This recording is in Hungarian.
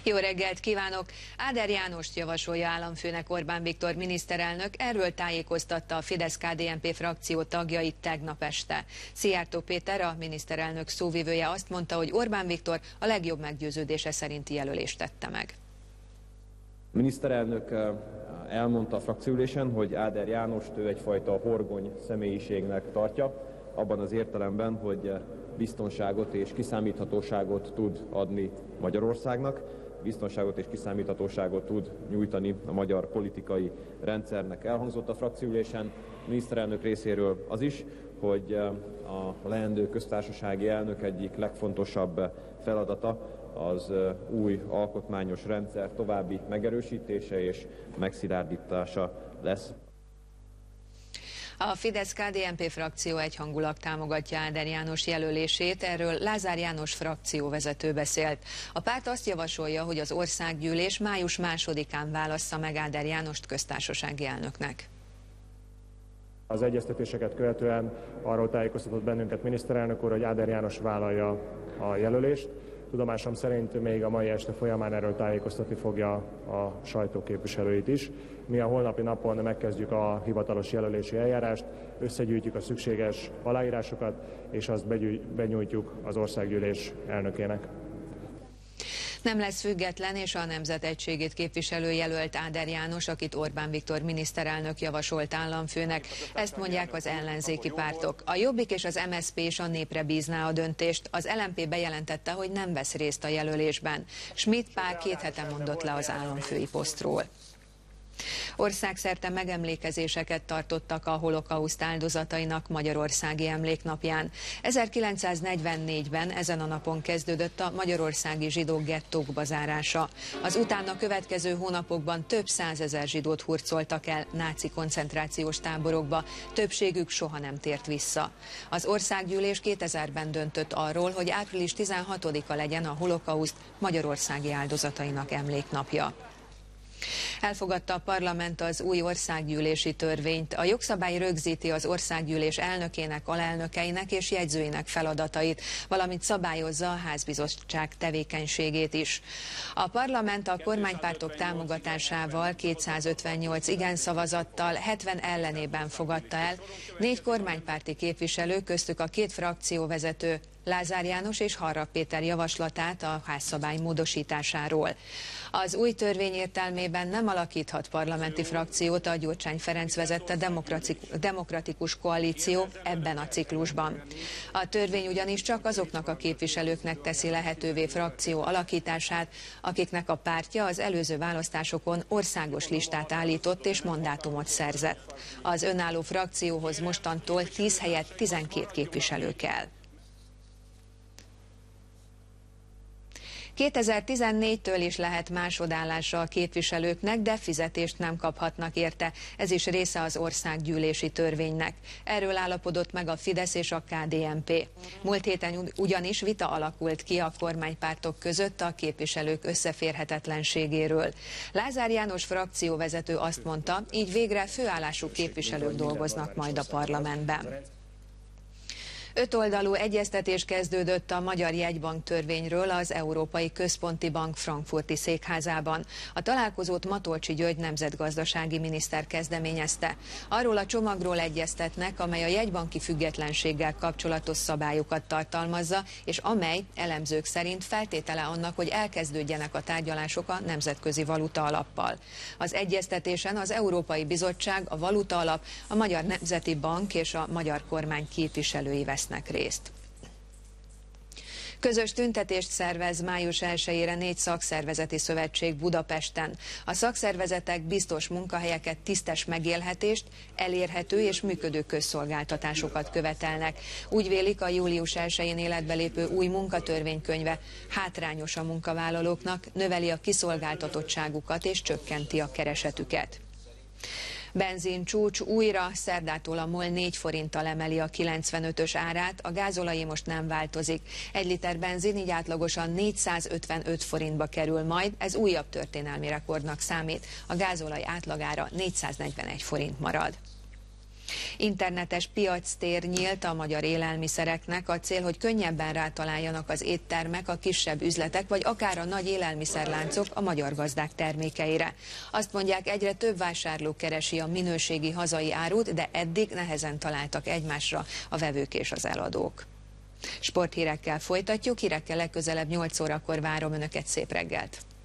Jó reggelt kívánok! Áder Jánost javasolja államfőnek Orbán Viktor miniszterelnök, erről tájékoztatta a Fidesz-KDNP frakció tagjait tegnap este. Szijjártó Péter, a miniszterelnök szóvivője azt mondta, hogy Orbán Viktor a legjobb meggyőződése szerinti jelölést tette meg. A miniszterelnök elmondta a frakcióülésen, hogy Áder Jánost ő egyfajta horgony személyiségnek tartja, abban az értelemben, hogy biztonságot és kiszámíthatóságot tud adni Magyarországnak, biztonságot és kiszámíthatóságot tud nyújtani a magyar politikai rendszernek. Elhangzott a frakcióülésen a miniszterelnök részéről az is, hogy a leendő köztársasági elnök egyik legfontosabb feladata az új alkotmányos rendszer további megerősítése és megszilárdítása lesz. A Fidesz-KDNP frakció egyhangulag támogatja Áder János jelölését, erről Lázár János frakcióvezető beszélt. A párt azt javasolja, hogy az országgyűlés május 2-án válassza meg Áder Jánost köztársasági elnöknek. Az egyeztetéseket követően arról tájékoztatott bennünket miniszterelnök úr, hogy Áder János vállalja a jelölést. Tudomásom szerint még a mai este folyamán erről tájékoztatni fogja a sajtóképviselőit is. Mi a holnapi napon megkezdjük a hivatalos jelölési eljárást, összegyűjtjük a szükséges aláírásokat, és azt benyújtjuk az országgyűlés elnökének. Nem lesz független és a nemzet egységét képviselő jelölt Áder János, akit Orbán Viktor miniszterelnök javasolt államfőnek. Ezt mondják az ellenzéki pártok. A Jobbik és az MSZP is a népre bízná a döntést. Az LMP bejelentette, hogy nem vesz részt a jelölésben. Schmidt Pál 2 hete mondott le az államfői posztról. Országszerte megemlékezéseket tartottak a holokauszt áldozatainak Magyarországi Emléknapján. 1944-ben ezen a napon kezdődött a magyarországi zsidók gettókba zárása. Az utána következő hónapokban több 100 000 zsidót hurcoltak el náci koncentrációs táborokba, többségük soha nem tért vissza. Az országgyűlés 2000-ben döntött arról, hogy április 16-a legyen a holokauszt magyarországi áldozatainak emléknapja. Elfogadta a parlament az új országgyűlési törvényt. A jogszabály rögzíti az országgyűlés elnökének, alelnökeinek és jegyzőinek feladatait, valamint szabályozza a házbizottság tevékenységét is. A parlament a kormánypártok támogatásával 258 igen szavazattal 70 ellenében fogadta el 4 kormánypárti képviselő, köztük a 2 frakcióvezető, Lázár János és Harrap Péter javaslatát a házszabály módosításáról. Az új törvény értelmében nem alakíthat parlamenti frakciót a Gyurcsány Ferenc vezette demokratikus koalíció ebben a ciklusban. A törvény ugyanis csak azoknak a képviselőknek teszi lehetővé frakció alakítását, akiknek a pártja az előző választásokon országos listát állított és mandátumot szerzett. Az önálló frakcióhoz mostantól 10 helyett 12 képviselő kell. 2014-től is lehet másodállásra a képviselőknek, de fizetést nem kaphatnak érte. Ez is része az országgyűlési törvénynek. Erről állapodott meg a Fidesz és a KDNP. Múlt héten ugyanis vita alakult ki a kormánypártok között a képviselők összeférhetetlenségéről. Lázár János frakcióvezető azt mondta, így végre főállású képviselők dolgoznak majd a parlamentben. 5 oldalú egyeztetés kezdődött a Magyar Jegybank törvényről az Európai Központi Bank frankfurti székházában. A találkozót Matolcsy György nemzetgazdasági miniszter kezdeményezte. Arról a csomagról egyeztetnek, amely a jegybanki függetlenséggel kapcsolatos szabályokat tartalmazza, és amely elemzők szerint feltétele annak, hogy elkezdődjenek a tárgyalások a Nemzetközi Valuta Alappal. Az egyeztetésen az Európai Bizottság, a Valuta Alap, a Magyar Nemzeti Bank és a magyar kormány képviselői vesznek részt. Közös tüntetést szervez május 1-ére 4 szakszervezeti szövetség Budapesten. A szakszervezetek biztos munkahelyeket, tisztes megélhetést, elérhető és működő közszolgáltatásokat követelnek. Úgy vélik, a július 1-én életbe lépő új munkatörvénykönyve hátrányos a munkavállalóknak, növeli a kiszolgáltatottságukat és csökkenti a keresetüket. Benzincsúcs újra, szerdától a MOL 4 forinttal emeli a 95-ös árát, a gázolajé most nem változik. 1 liter benzin így átlagosan 455 forintba kerül majd, ez újabb történelmi rekordnak számít. A gázolaj átlagára 441 forint marad. Internetes piactér nyílt a magyar élelmiszereknek. A cél, hogy könnyebben rátaláljanak az éttermek, a kisebb üzletek, vagy akár a nagy élelmiszerláncok a magyar gazdák termékeire. Azt mondják, egyre több vásárló keresi a minőségi hazai árut, de eddig nehezen találtak egymásra a vevők és az eladók. Sporthírekkel folytatjuk, hírekkel legközelebb 8 órakor várom Önöket, szép reggelt!